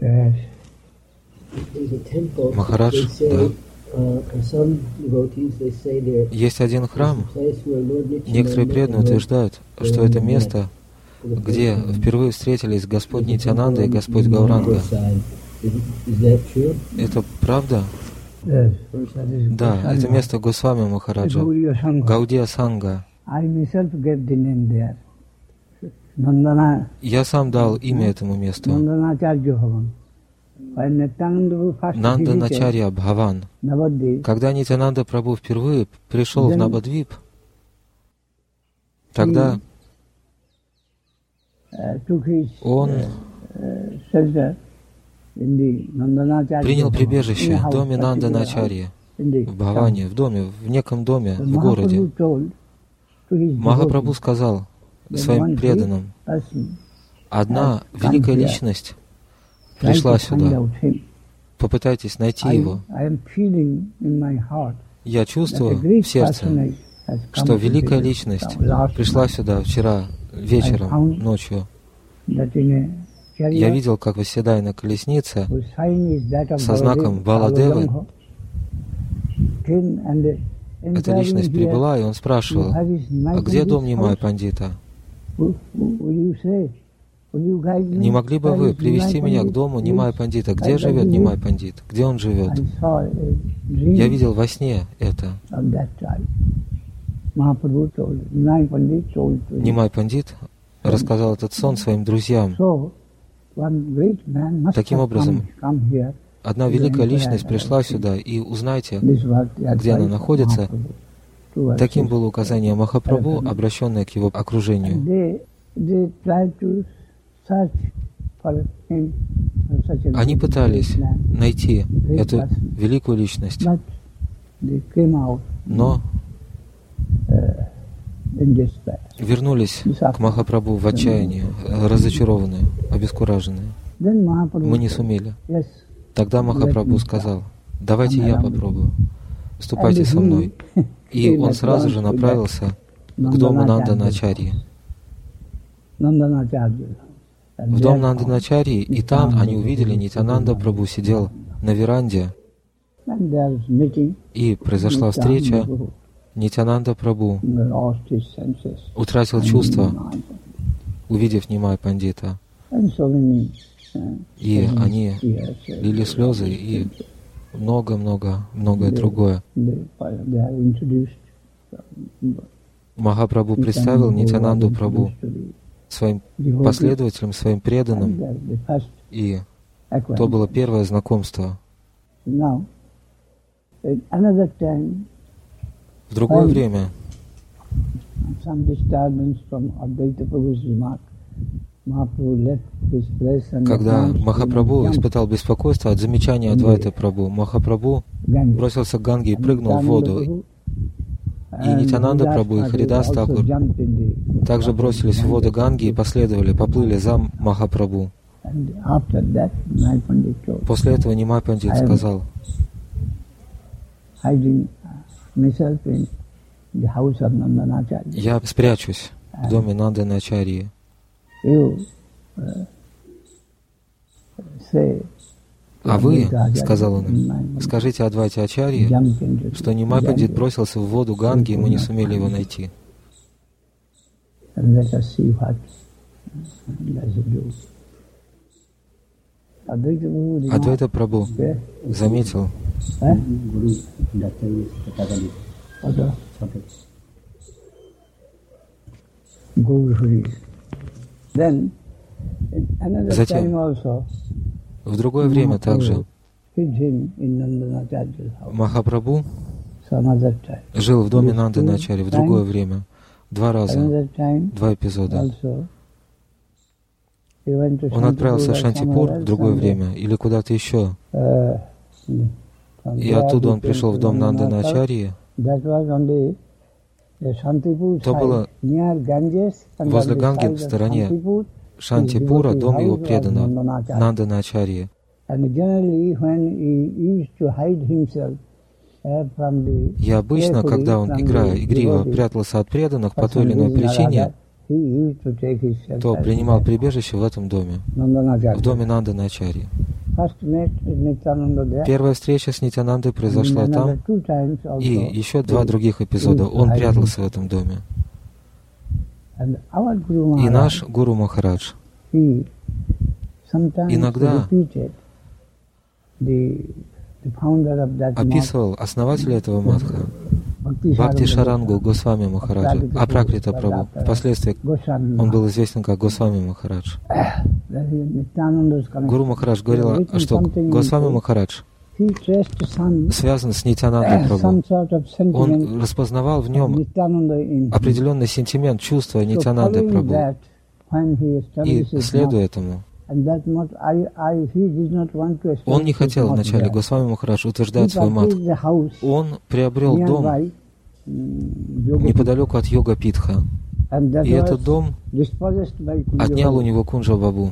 Махарадж, да. Есть один храм. Некоторые преданные утверждают, что это место, где впервые встретились Господь Нитьянанда и Господь Гауранга. Это правда? Да, это место Госвами Махараджа, Гаудия Санга. Я сам дал имя этому месту. Нанданачарья Бхаван. Когда Нитьянанда Прабху впервые пришел в Навадвип, тогда он принял прибежище в доме Нанданачарьи, в Бхаване, в неком доме, в городе. Махапрабху сказал своим преданным: одна великая личность пришла сюда. Попытайтесь найти его. Я чувствую в сердце, что великая личность пришла сюда вчера вечером, ночью. Я видел, как восседая на колеснице со знаком Баладевы, эта личность прибыла, и он спрашивал: а где дом Нимай Пандита? Не могли бы вы привести меня к дому Нимай Пандита? Где живет Нимай Пандит? Где он живет? Я видел во сне это. Нимай Пандит рассказал этот сон своим друзьям. Таким образом, одна великая личность пришла сюда, и узнайте, где она находится. Таким было указание Махапрабху, обращенное к его окружению. Они пытались найти эту великую личность, но вернулись к Махапрабху в отчаянии, разочарованные, обескураженные. Мы не сумели. Тогда Махапрабху сказал: давайте я попробую, ступайте со мной. И он сразу же направился к дому Нанданачарьи. В дом Нанданачарьи, и там они увидели, Нитьянанда Прабху сидел на веранде, и произошла встреча. Нитьянанда Прабху утратил чувства, увидев Нимай Пандита. И они лили слезы и многое другое. Махапрабху представил Нитьянанду Прабху своим последователям, своим преданным, и то было первое знакомство. В другое время, когда Махапрабху испытал беспокойство от замечания Адвайта Прабху, Махапрабху бросился к Ганге и прыгнул в воду. И Нитьянанда Прабху и Харидас Такур также бросились в воду Ганги и поплыли за Махапрабху. После этого Нимай Пандит сказал: я спрячусь в доме Нанданачарьи. А вы, сказал он им, скажите Адвайте Ачарье, что Нимай Пандит бросился в воду Ганги, и мы не сумели его найти. Адвайта Прабху заметил, затем, в другое время также Махапрабху жил в доме Нанданачарьи в другое время, 2 раза, 2 эпизода. Он отправился в Шантипур в другое время или куда-то еще. И оттуда он пришел в дом Нанданачарьи. То было возле Ганги в стороне Шантипура, дом его преданного Нанданачарьи. И обычно, когда он, игриво прятался от преданных по той или иной причине, то принимал прибежище в этом доме, в доме Нанданачарьи. Первая встреча с Нитянандой произошла там, и еще 2 других эпизода. Он прятался в этом доме. И наш Гуру Махарадж иногда описывал основателя этого матха, Бхакти Шарангу Госвами Махараджа, Апракрита Прабху. Впоследствии он был известен как Госвами Махарадж. Гуру Махарадж говорил, что Госвами Махарадж связан с Нитянандой Прабху. Он распознавал в нем определенный сентимент, чувство Нитянанды Прабху. И, следуя этому, он не хотел вначале, Госвами Махарадж, утверждать свой мат. Он приобрел дом неподалеку от Йога-Питха. И этот дом отнял у него Кунджа Бабу.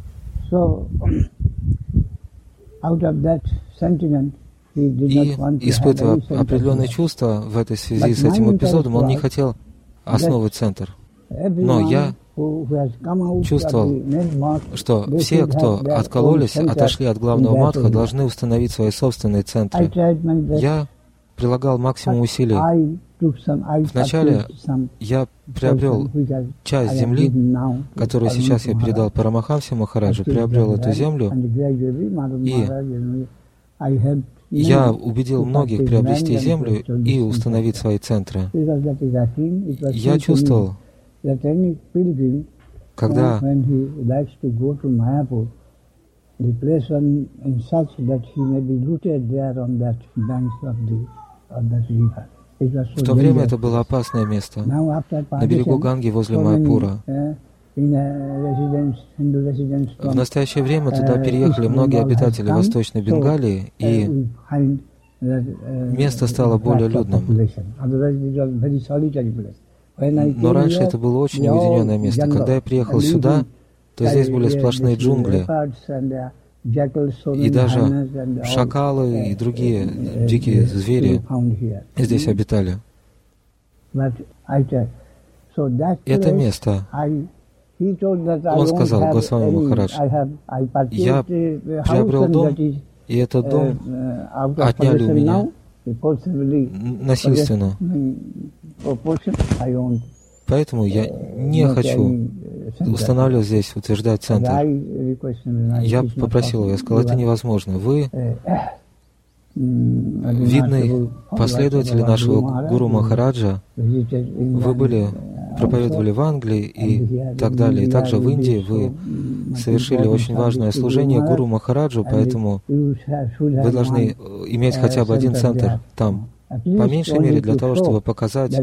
И, испытывая определенные чувства в этой связи с этим эпизодом, он не хотел основывать центр. Но я чувствовал, что все, кто откололись, отошли от главного матха, должны установить свои собственные центры. Я прилагал максимум усилий. Вначале я приобрел часть земли, которую сейчас я передал Парамахамсе Махараджу, приобрел эту землю, и я убедил многих приобрести землю и установить свои центры. Я чувствовал, когда в то время это было опасное место, на берегу Ганги возле Майяпура. В настоящее время туда переехали многие обитатели Восточной Бенгалии, и место стало более людным. Но раньше это было очень уединенное место. Когда я приехал сюда, то здесь были сплошные джунгли, и даже шакалы и другие дикие звери здесь обитали. Это место, он сказал, Госвами Махарадж, я приобрел дом, и этот дом отняли у меня насильственно. Поэтому я не хочу устанавливать здесь, утверждать центр. Я попросил его, я сказал, это невозможно. Вы видный последователь нашего Гуру Махараджа, вы проповедовали в Англии и так далее. И также в Индии вы совершили очень важное служение Гуру Махараджу, поэтому вы должны иметь хотя бы один центр там, по меньшей мере для того, чтобы показать,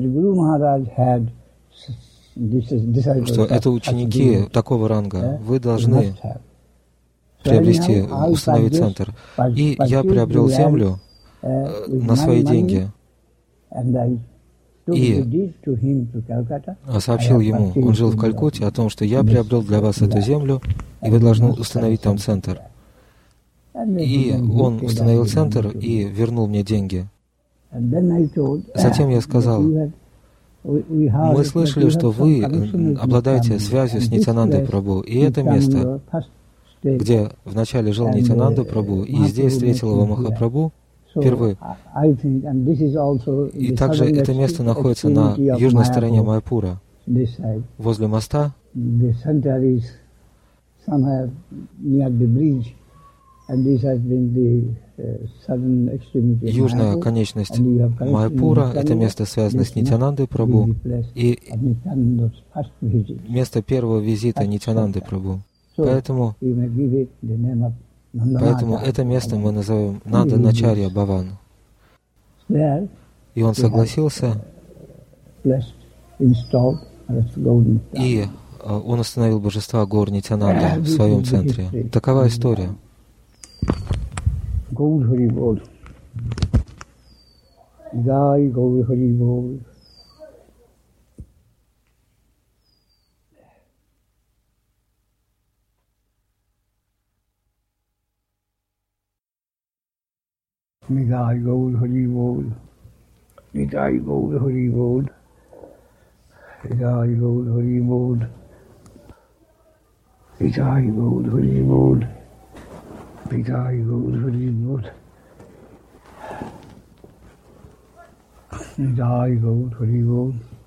что это ученики такого ранга. Вы должны приобрести, установить центр. И я приобрел землю на свои деньги и сообщил ему, он жил в Калькутте, о том, что я приобрел для вас эту землю, и вы должны установить там центр. И он установил центр и вернул мне деньги. Затем я сказал, мы слышали, что вы обладаете связью с Нитянандой Прабху, и это место, где вначале жил Нитянанда Прабху, и здесь встретил его Махапрабху впервые. И также это место находится на южной стороне Майяпура, возле моста. Южная конечность Майяпура — это место, связанное с Нитянандой Прабху, и место первого визита Нитянанды Прабху. Поэтому это место мы назовем Нанда-Начарья Бхаван. И он согласился, и он установил божества Гаур Нитянанда в своем центре. Такова история. Gaur Hari Bol. Jai Gaur Hari Bol. Jai Gaur Hari Bol. Jai Gaur Hari Bol. Jai Gaur Hari Bol. Jai Gaur Hari Bol. Nitai Gaur Hari Bol. Nitai Gaur Hari Bol.